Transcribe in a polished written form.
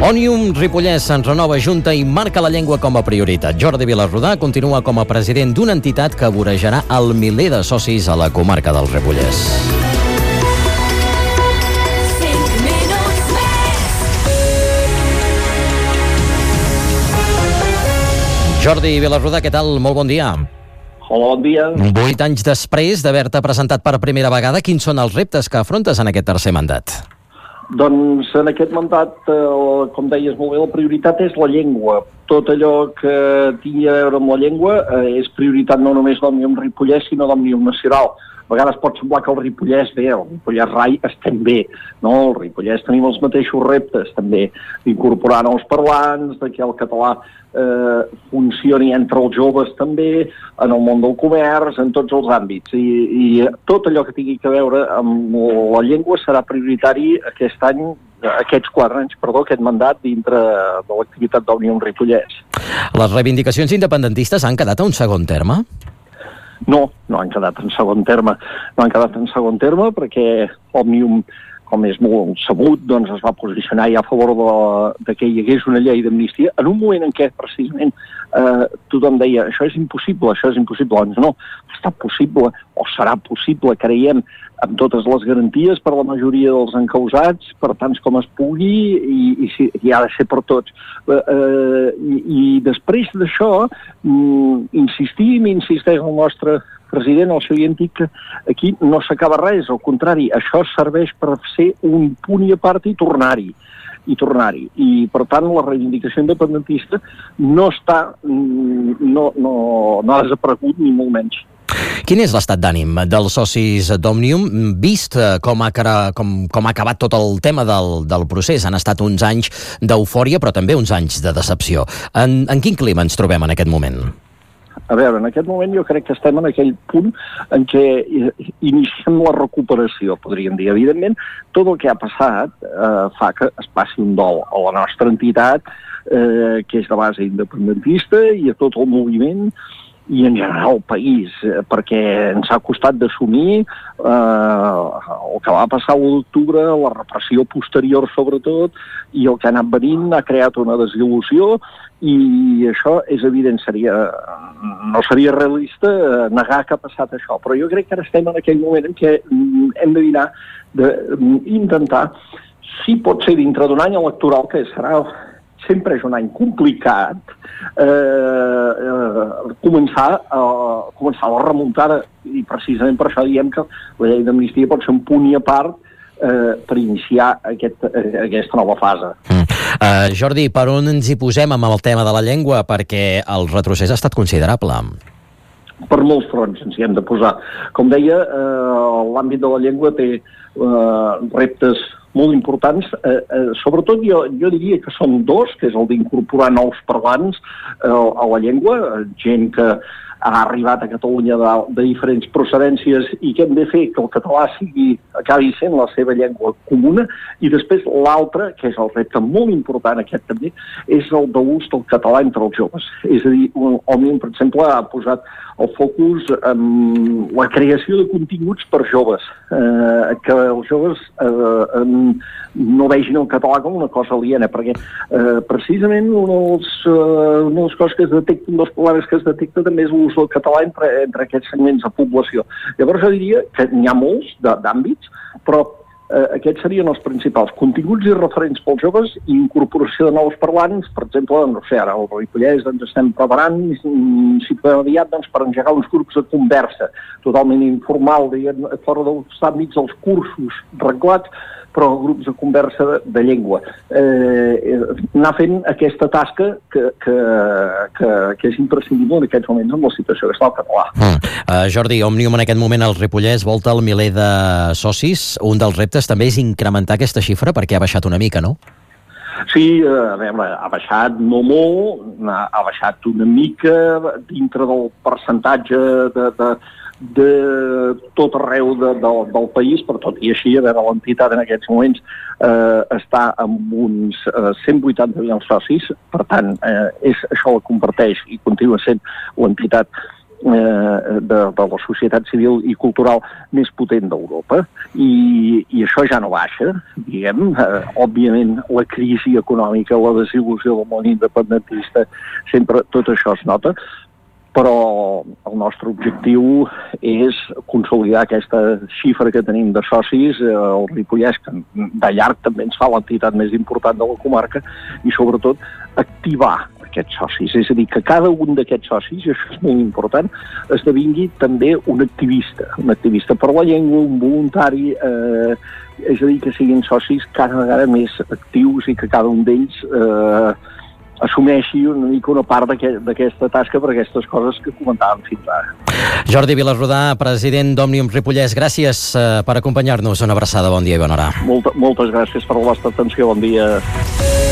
Òmnium Ripollès se'n renova junta i marca la llengua com a prioritat. Jordi Vilarrodà continua com a president d'una entitat que vorejarà el miler de socis a la comarca del Ripollès. Jordi Vilarrodà, què tal? Molt bon dia. Hola, bon dia. 8 anys després d'haver-te presentat per primera vegada, quins són els reptes que afrontes en aquest tercer mandat? Doncs en aquest mandat, com deies molt bé, la prioritat és la llengua. Tot allò que tingui a veure amb la llengua és prioritat no només d'Òmnium Ripollès, sinó d'Òmnium Nacional. A vegades pot semblar que el Ripollès bé, el Ripollès Rai estem bé, no? El Ripollès tenim els mateixos reptes també, d'incorporar nous parlants, que el català funcioni entre els joves també, en el món del comerç, en tots els àmbits. I tot allò que tingui a veure amb la llengua serà prioritari aquest mandat dintre de l'activitat d'Òmnium Ripollès. Les reivindicacions independentistes han quedat a un segon terme? No han quedat en segon terme. No han quedat en segon terme perquè Òmnium, com és molt sabut, doncs es va posicionar ja a favor de que hi hagués una llei d'amnistia en un moment en què precisament tothom deia això és impossible. Doncs no, ha estat possible o serà possible, creiem, amb totes les garanties per la majoria dels encausats, per tants com es pugui, i ha de ser per tots. I després d'això, insisteix el nostre president, el seu antic, que aquí no s'acaba res, al contrari, això serveix per ser un punt i a part i tornar-hi. I, per tant, la reivindicació independentista no ha desaparegut ni molt menys. Quin és l'estat d'ànim dels socis d'Òmnium, vist com ha acabat tot el tema del procés? Han estat uns anys d'eufòria, però també uns anys de decepció. En quin clima ens trobem en aquest moment? A veure, en aquest moment jo crec que estem en aquell punt en què iniciem la recuperació, podríem dir. Evidentment, tot el que ha passat fa que es passi un dol a la nostra entitat, que és de base independentista, i a tot el moviment, i en general el país, perquè ens ha costat d'assumir el que va passar l'1 d'octubre, la repressió posterior sobretot, i el que ha anat venint ha creat una desil·lusió, i això és evident, no seria realista negar que ha passat això, però jo crec que ara estem en aquell moment en què hem de mirar d'intentar, si pot ser dintre d'un any electoral, que sempre és un any complicat, començar la remuntada, i precisament per això diem que la llei d'amnistia pot ser un punt i a part per iniciar aquesta nova fase. Jordi, per on ens hi posem amb el tema de la llengua? Perquè el retrocés ha estat considerable. Per molts fronts ens hi hem de posar. Com deia, l'àmbit de la llengua té reptes molt importants. Sobretot jo diria que són dos, que és el d'incorporar nous parlants a la llengua, gent que ha arribat a Catalunya de diferents procedències i que hem de fer que el català acabi sent la seva llengua comuna, i després l'altre, que és el repte molt important aquest també, és el d'ús del català entre els joves. És a dir, Òmnium, per exemple, ha posat el focus en la creació de continguts per joves, que els joves no vegin el català com una cosa aliena, perquè precisament una de les coses que es detecten, dels problemes que es detecta també és l'ús del català entre aquests segments de població. Llavors jo diria que n'hi ha molts d'àmbits, però aquests serien els principals. Continguts i referents pels joves i incorporació de nous parlants, per exemple, no sé, ara al Ripollès ens estem preparant, si podem aviat, per engegar uns grups de conversa totalment informal, fora dels àmbits dels cursos reglats, però grups de conversa de llengua. Anar fent aquesta tasca que és imprescindible en aquests moments amb la situació que està al català. Jordi, Òmnium en aquest moment al Ripollès volta el miler de socis. Un dels reptes també és incrementar aquesta xifra perquè ha baixat una mica, no? Sí, a veure, ha baixat no molt, ha baixat una mica dintre del percentatge de tot arreu del país, però tot i així, a veure, l'entitat en aquests moments està amb uns 180.000 socis, per tant, això la comparteix i continua sent l'entitat de la societat civil i cultural més potent d'Europa, i això ja no baixa, diguem. Òbviament, la crisi econòmica, la desil·lusió del món independentista, sempre tot això es nota, però el nostre objectiu és consolidar aquesta xifra que tenim de socis, el Ripollès, que de llarg també ens fa l'entitat més important de la comarca, i sobretot activar aquests socis. És a dir, que cada un d'aquests socis, i això és molt important, esdevingui també un activista per la llengua, un voluntari, és a dir, que siguin socis cada vegada més actius i que cada un d'ells assumeixi una mica una part d'aquesta tasca per aquestes coses que comentàvem fins ara. Jordi Vilarrodà, president d'Òmnium Ripollès, gràcies per acompanyar-nos. Una abraçada, bon dia i bona hora. Moltes gràcies per la vostra atenció, bon dia.